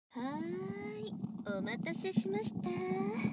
はーい、お待たせしました。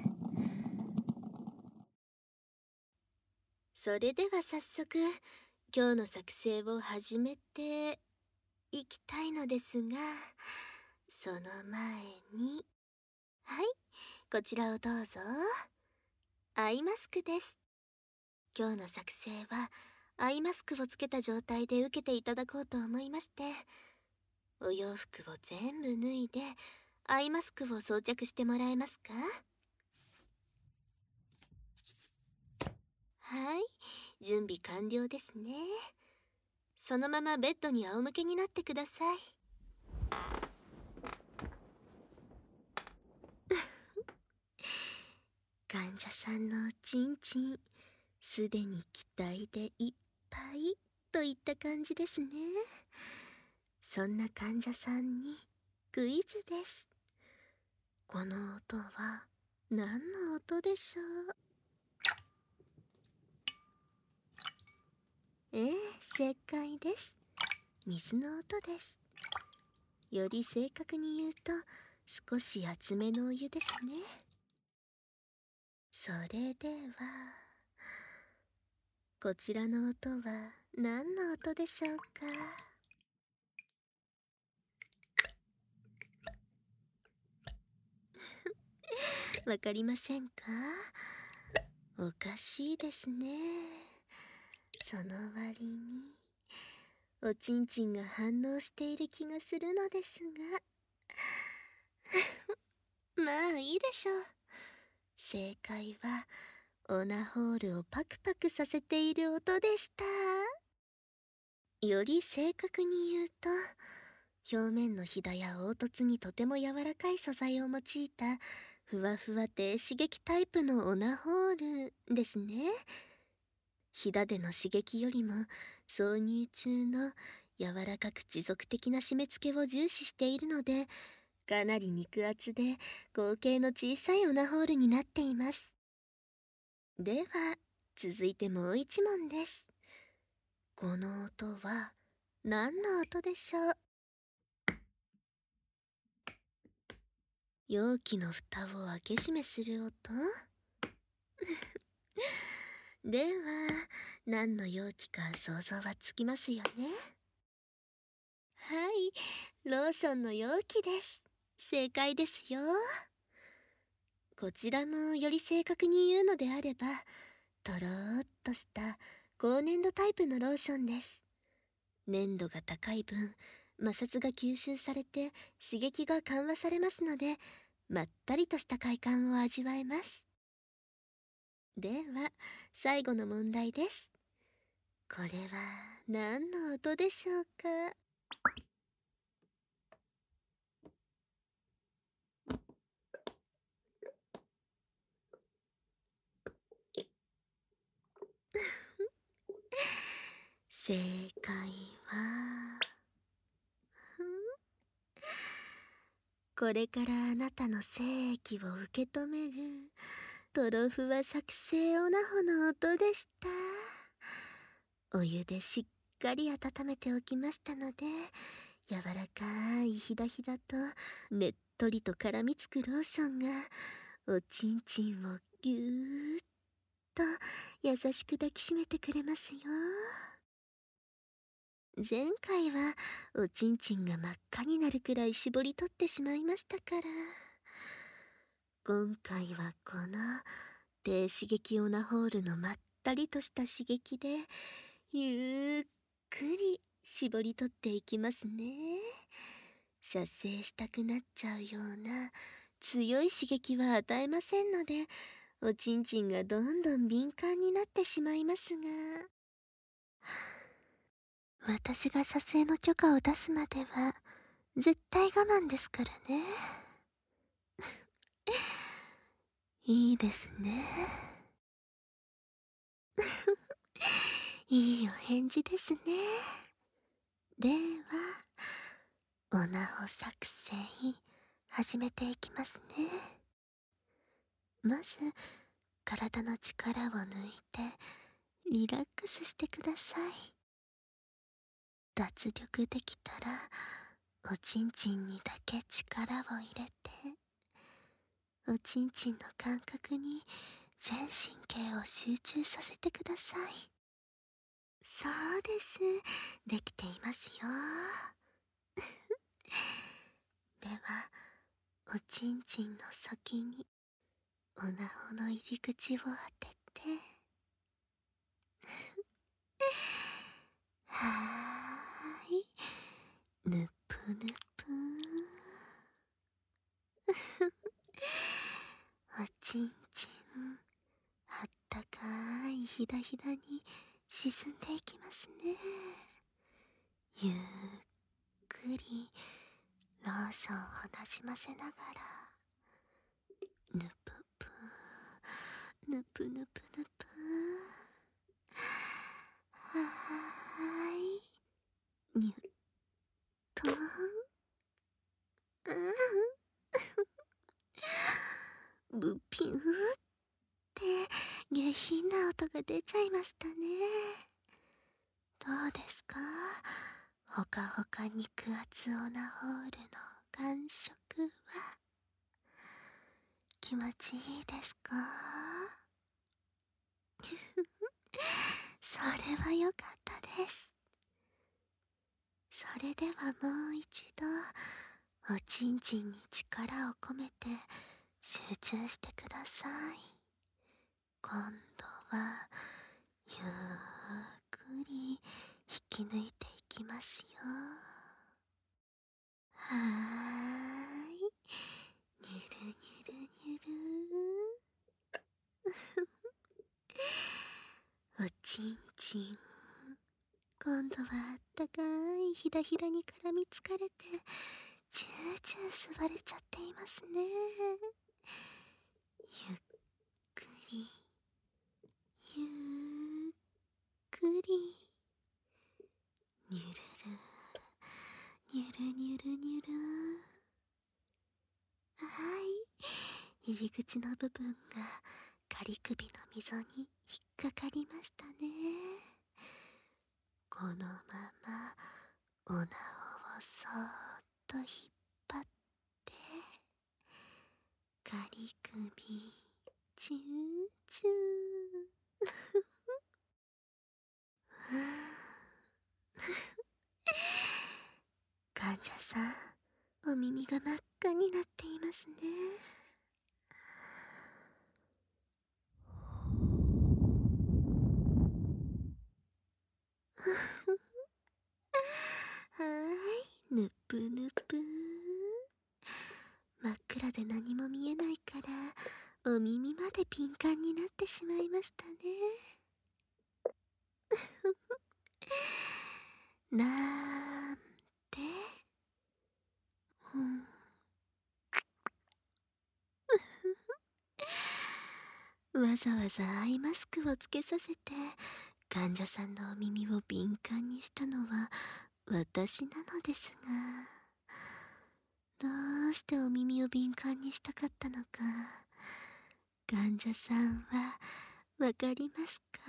それでは早速、今日の作成を始めていきたいのですが、その前に、はい、こちらをどうぞ。アイマスクです。今日の作成は、アイマスクをつけた状態で受けていただこうと思いまして、お洋服を全部脱いで、アイマスクを装着してもらえますか？はい、準備完了ですね。そのままベッドに仰向けになってください。患者さんのおちんちん、すでに期待でいっぱいといった感じですね。そんな患者さんにクイズです。この音は何の音でしょう？正解です。水の音です。より正確に言うと、少し厚めのお湯ですね。それでは、こちらの音は何の音でしょうか？わかりませんか？おかしいですね。その割に、おちんちんが反応している気がするのですが。まあいいでしょう。正解は、オナホールをパクパクさせている音でした。より正確に言うと、表面のひだや凹凸にとても柔らかい素材を用いたふわふわ低刺激タイプのオナホールですね。ひだでの刺激よりも挿入中の柔らかく持続的な締め付けを重視しているので、かなり肉厚で口径の小さいオナホールになっています。では続いてもう一問です。この音は何の音でしょう？容器の蓋を開け閉めする音？では何の容器か想像はつきますよね？はい、ローションの容器です。正解ですよ。こちらもより正確に言うのであれば、とろーっとした高粘土タイプのローションです。粘度が高い分、摩擦が吸収されて刺激が緩和されますので、まったりとした快感を味わえます。では最後の問題です。これは何の音でしょうか？正解は、これからあなたの精液を受け止めるトロフワ作成オナホの音でした。お湯でしっかり温めておきましたので、柔らかいひだひだとねっとりと絡みつくローションがおちんちんをぎゅーっと優しく抱きしめてくれますよ。前回はおちんちんが真っ赤になるくらい絞り取ってしまいましたから、今回はこの低刺激オナホールのまったりとした刺激でゆっくり絞り取っていきますね。射精したくなっちゃうような強い刺激は与えませんので、おちんちんがどんどん敏感になってしまいますが、私が射精の許可を出すまでは絶対我慢ですからね。いいですね。いいお返事ですね。ではオナホ作戦始めていきますね。まず体の力を抜いてリラックスしてください。脱力できたらおちんちんにだけ力を入れて、おちんちんの感覚に全神経を集中させてください。そうです。できていますよ。では、おちんちんの先におなほの入り口を当てて、はーい、ぬぷぬぷおちんちん、あったかいひだひだに沈んでいきますね。ゆっくりローションをなじませながら、ぬぷぷぬぷぬぷぬぷ、はーい、にゅっとブピューって下品な音が出ちゃいましたね。どうですか、ほかほか肉厚オナホールの感触は気持ちいいですか？それはよかったです。それではもう一度おちんちんに力を込めて集中してください。今度はゆっくり引き抜いていきますよ。はーい、にゅるにゅるにゅるおちんちん、今度はあったかいひだひだに絡みつかれてチューチュー吸われちゃっていますね。ゆっくりゆっくり、にゅるるにゅるにゅるにゅる、はい、入り口の部分が仮首の溝に引っかかりましたね。このままおなほをそーっと引っ張って、仮首チューチュー患者さん、お耳が真っ赤になっていますね。はーい、ぬぷぬぷ。真っ暗で何も見えないから、お耳までピンカンになってしまいましたね。なんて、わざわざアイマスクをつけさせて患者さんのお耳を敏感にしたのは私なのですが、どうしてお耳を敏感にしたかったのか、患者さんはわかりますか？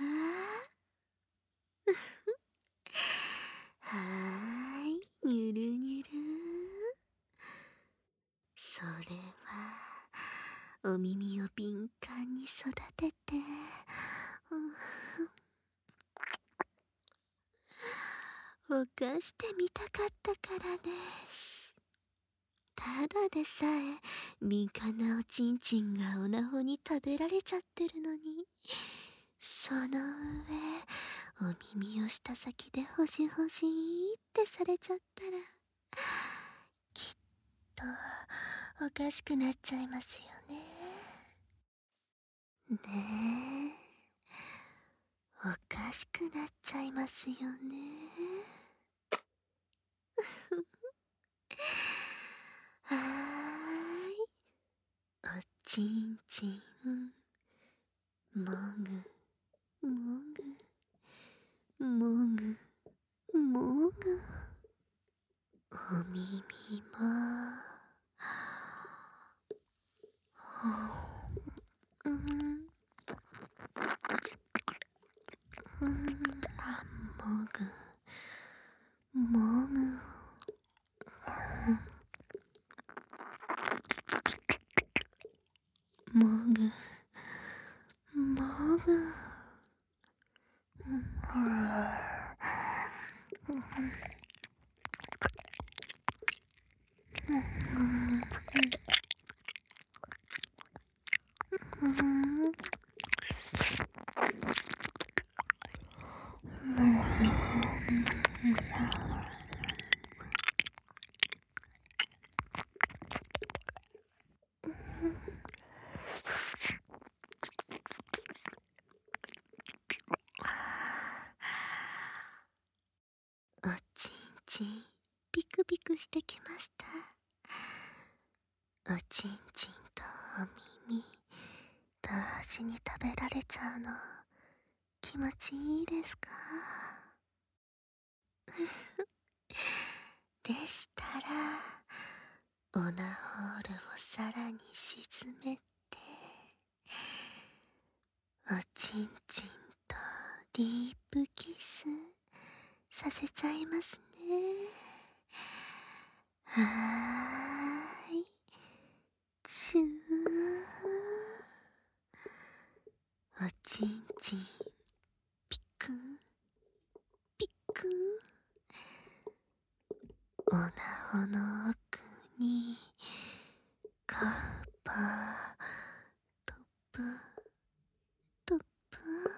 はーい、にゅるにゅる。それはお耳を敏感に育てて、ほかしてみたかったからです。ただでさえ敏感なおちんちんがおなほに食べられちゃってるのに、その上お耳をした先でほじほじってされちゃったら、きっとおかしくなっちゃいますよね。ねえ、おかしくなっちゃいますよね。はーい、おちんちんもぐもぐもぐもぐ、お耳もうんもぐもぐおちんちんピクピクしてきました。おちんちんとお耳同時に食べられちゃうの気持ちいいですか？でしたらオナホールをさらに沈めておちんちんとディープキスさせちゃいますね。はーい、チュー。おちんちんピクピク、おなほの奥にカーパートップトップ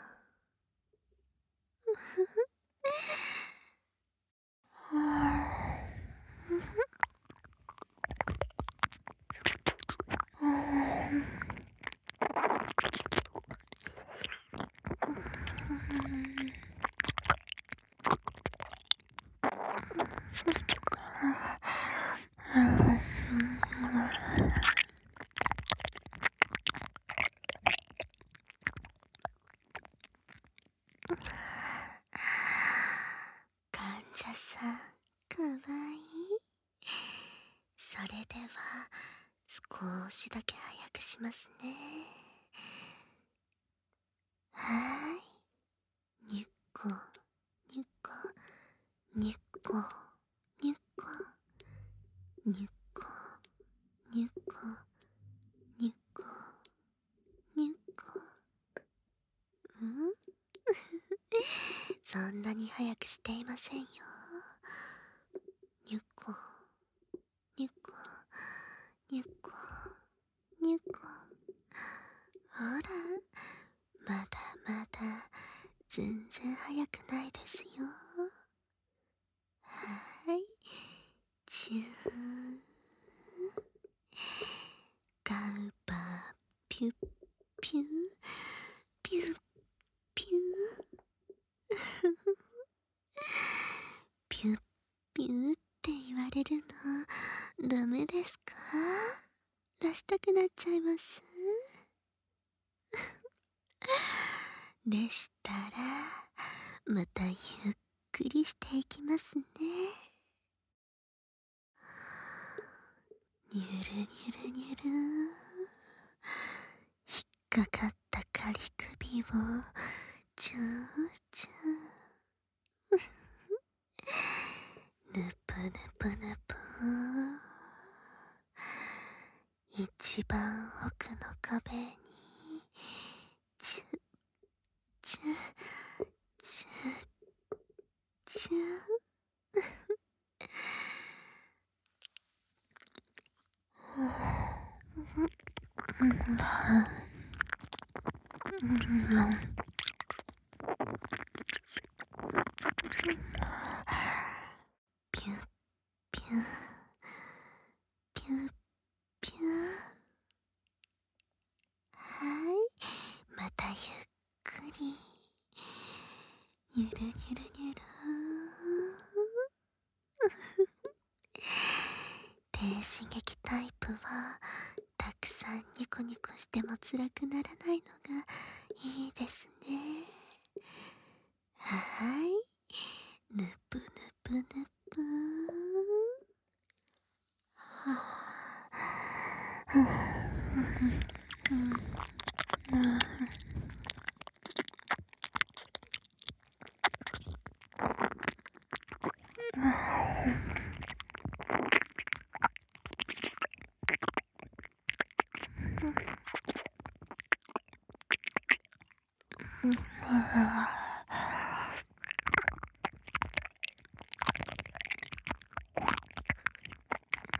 患者さんかわいい。それでは少しだけ早くしますね。はーい、にっこにっこにっこにっこにっこにっこにっこにっこ。んそんなに早くしていませんよ。にっこにっこにっこにっこ。ほら、まだまだ全然早くないですよ。はーい、チュー。ガウパーピュッピュッピュッピュッピュッピュッって言われるのダメですか？出したくなっちゃいますでしたらまたゆっくりしていきますね。にゅるにゅるにゅる、引っかかった仮首をチューチューぬぷぬぷぬぷ、一番奥の壁にチュッチュッチュッチュッピュッピュッピュッピュッ。はい、またゆっくりにゅるにゅるにゅる低刺激タイプはたくさんニコニコしても辛くならないのがいいですね。はーい、ぬぷぬぷぬぷ。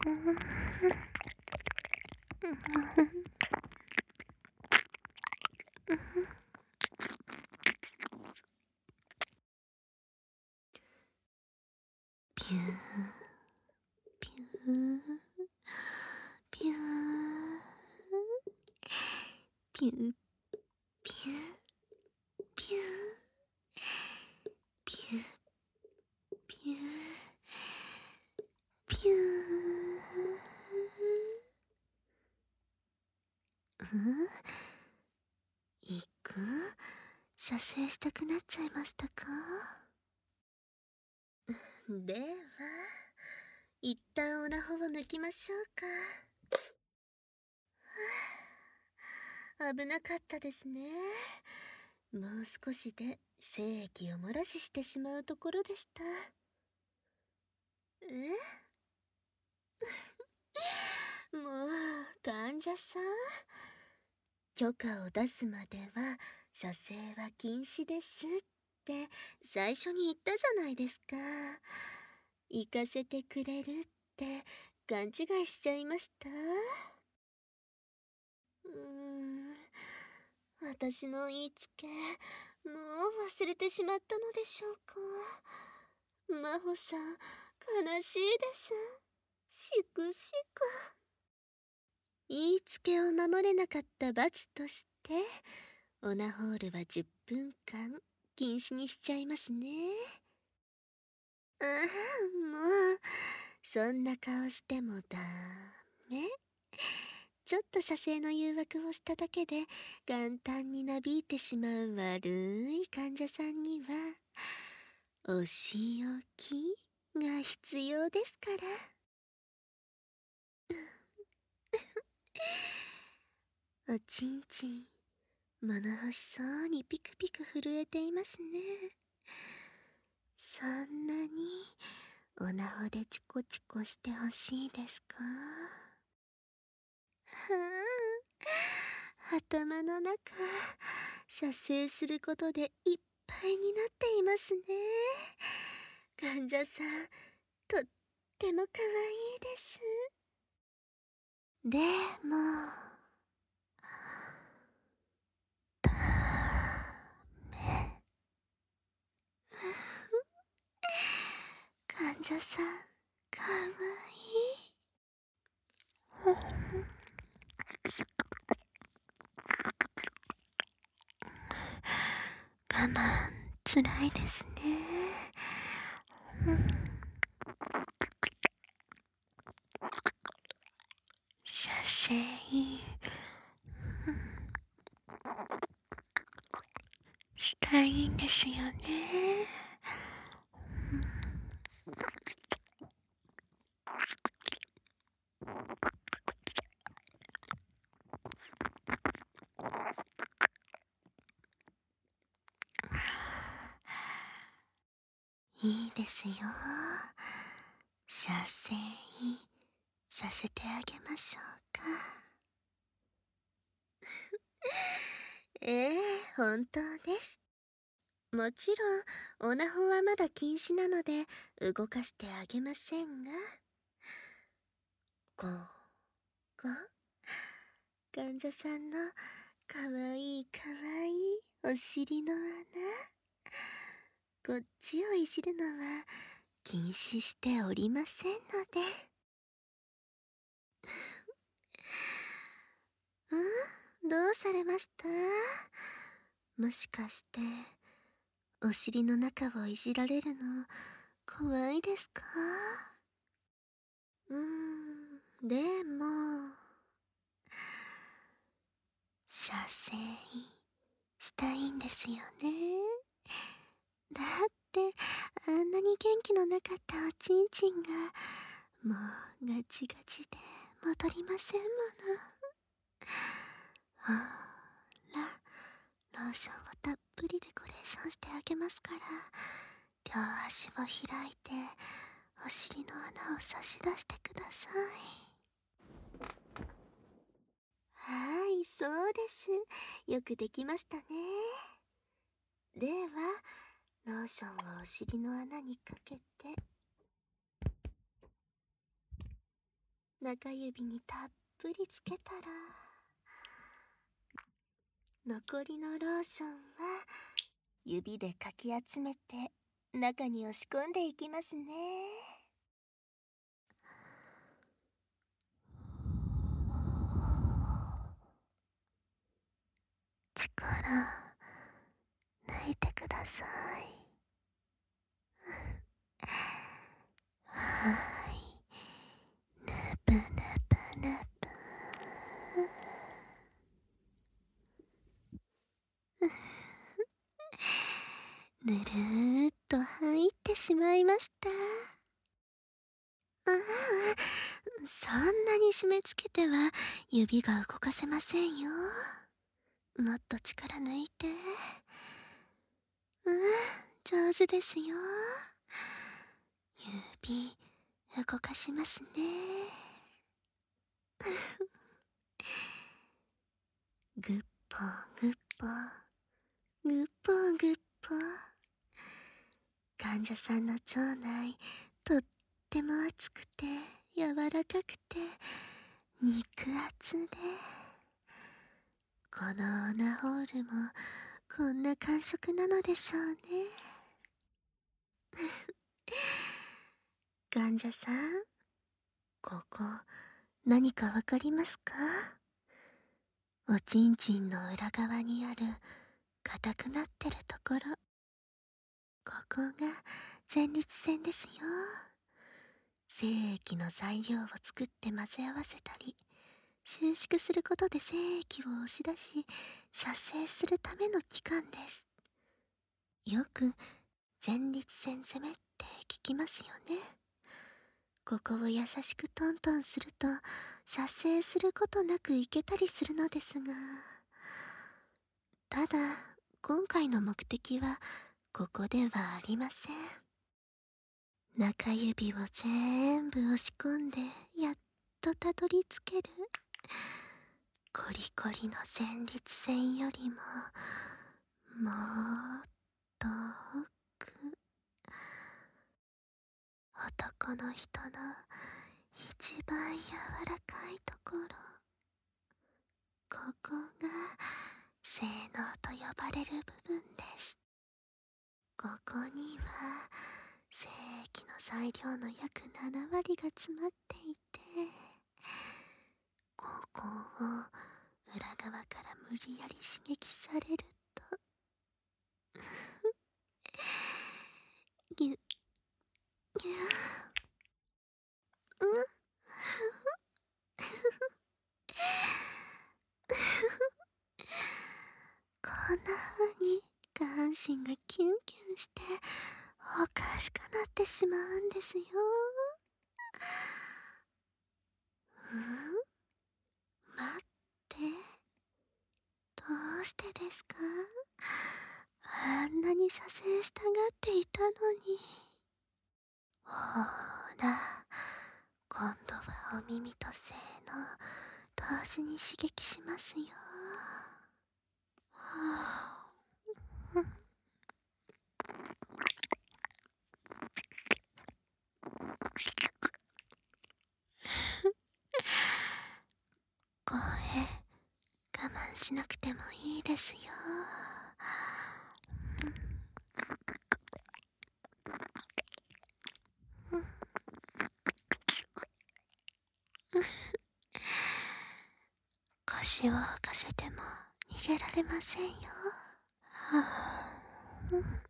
ピューピューピューピューピューピューピューピューピュー。いく？射精したくなっちゃいましたか？では一旦オナホを抜きましょうか。危なかったですね。もう少しで精液を漏らししてしまうところでした。もう患者さん、許可を出すまでは射精は禁止ですって最初に言ったじゃないですか。行かせてくれるって勘違いしちゃいました。私の言いつけもう忘れてしまったのでしょうか。真帆さん、悲しいです。しくしく。言いつけを守れなかった罰としてオナホールは10分間禁止にしちゃいますね。ああ、もうそんな顔してもダメ。ちょっと射精の誘惑をしただけで簡単になびいてしまう悪い患者さんにはお仕置きが必要ですから。おちんちん物欲しそうにピクピク震えていますね。そんなにおなほでチコチコしてほしいですか？頭の中射精することでいっぱいになっていますね。患者さん、とっても可愛いです。でもダメ。患者さん、かわいい。我慢つらいですね。射精したいんですよね。いいですよ。射精させてあげましょうか。本当です。もちろんオナホはまだ禁止なので動かしてあげませんが、ここ患者さんのかわいいかわいいお尻の穴、こっちをいじるのは禁止しておりませんので。どうされました？もしかしてお尻の中をいじられるの怖いですか？でも射精したいんですよね。だってあんなに元気のなかったおちんちんがもうガチガチで戻りませんもの。ほら、ローションをたっぷりデコレーションしてあげますから、両足を開いてお尻の穴を差し出してください。はい、そうです。よくできましたね。ではローションをお尻の穴にかけて中指にたっぷりつけたら、残りのローションは指でかき集めて中に押し込んでいきますね。力抜いてください。はい、ぬぷぬぷぬぷ。ぬるーっと入ってしまいました。ああ、そんなに締め付けては指が動かせませんよ。もっと力抜いて。上手ですよ。指動かしますね。ぐっぽぐっぽ、ぐっぽぐっぽ。患者さんの腸内、とっても熱くて柔らかくて肉厚で、このオナホールもこんな感触なのでしょうね。患者さん、ここ何かわかりますか？おちんちんの裏側にある硬くなってるところ、ここが前立腺ですよ。精液の材料を作って混ぜ合わせたり収縮することで精液を押し出し射精するための器官です。よく前立腺攻めって聞きますよね。ここを優しくトントンすると射精することなくいけたりするのですが、ただ今回の目的はここではありません。中指を全部押し込んでやっとたどり着ける、コリコリの前立腺よりももっと奥、男の人の一番柔らかいところ、ここが性能と呼ばれる部分です。ここには精液の材料の約7割が詰まっていて、ここを裏側から無理やり刺激されるとぎゅぎゅうんこんな風に下半身がキュンキュンしておかしくなってしまうんですよ。待って、どうしてですか？あんなに射精したがっていたのに。ほーら、今度はお耳と性の同時に刺激しますよ。はぁ声我慢しなくてもいいですよ。腰を浮かせても逃げられませんよ。はぁ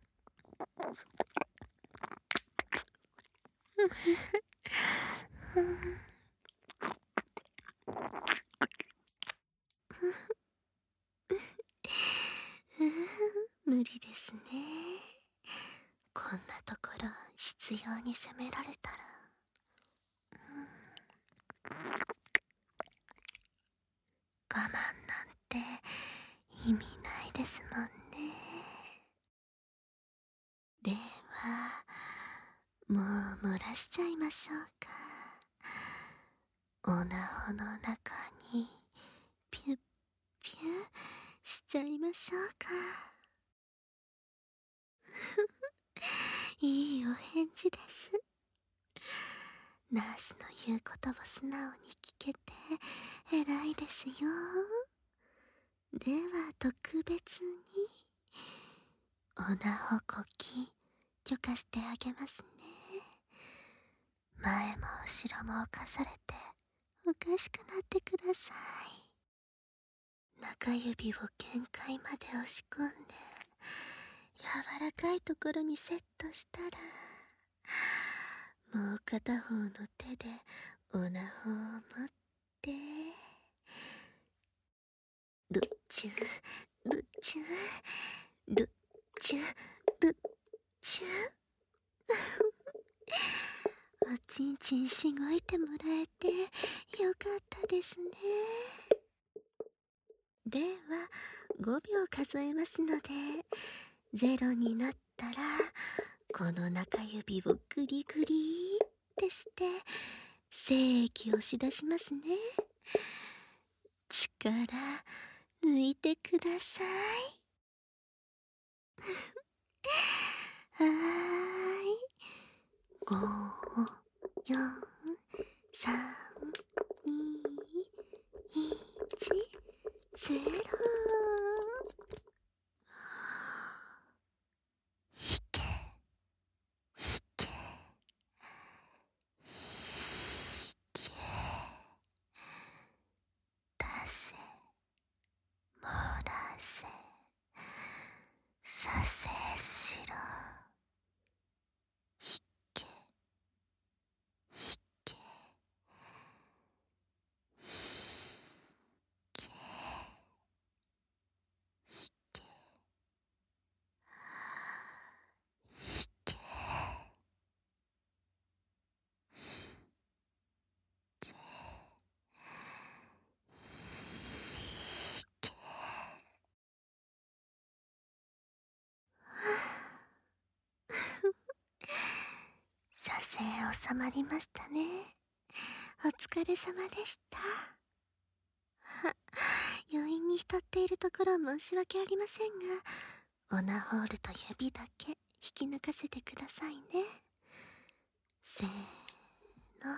無理ですね。こんなところ執拗に責められたら、我慢なんて意味ないですもんね。ではもう漏らしちゃいましょうか。おなほの中にピュッピュしちゃいましょうか。いいお返事です。 ナースの言うことを素直に聞けて偉いですよ。では特別にオナホ呼吸許可してあげますね。前も後ろも侵されておかしくなってください。中指を限界まで押し込んで柔らかいところにセットしたら、もう片方の手でオナホを持ってルッチュルッチュルッチュルッチュおちんちんしごいてもらえてよかったですね。では5秒数えますので、0になったらこの中指をグリグリってして精液をし出しますね。力抜いてください。はーい。5、4、3、2、1、0。引け、引け、引け。出せ、漏らせ、射精しろ。引け、引け、引け、引け、引け、引け。射精収まりましたね。お疲れ様でした。余韻に浸っているところ申し訳ありませんが、オナホールと指だけ引き抜かせてくださいね。せーの。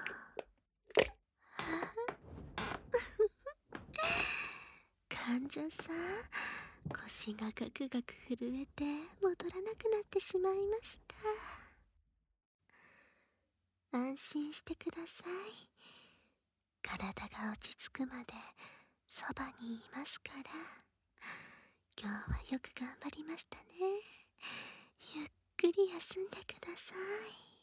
患者さん、腰がガクガク震えて戻らなくなってしまいました。安心してください。体が落ち着くまでそばにいますから。今日はよく頑張りましたね。ゆっくり休んでください。